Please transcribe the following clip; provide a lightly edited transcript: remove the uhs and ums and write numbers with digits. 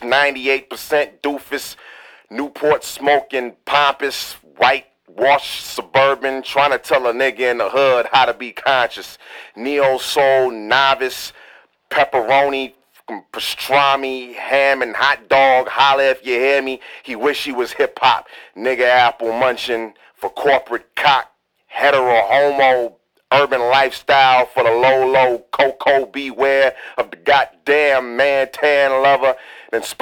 98% doofus, Newport smoking, pompous, white wash suburban, trying to tell a nigga in the hood how to be conscious. Neo soul novice, pepperoni, pastrami, ham and hot dog, holla if you hear me. He wish he was hip hop. Nigga apple munching for corporate cock, hetero homo, urban lifestyle for the low, Coco beware of the goddamn man tan lover. Then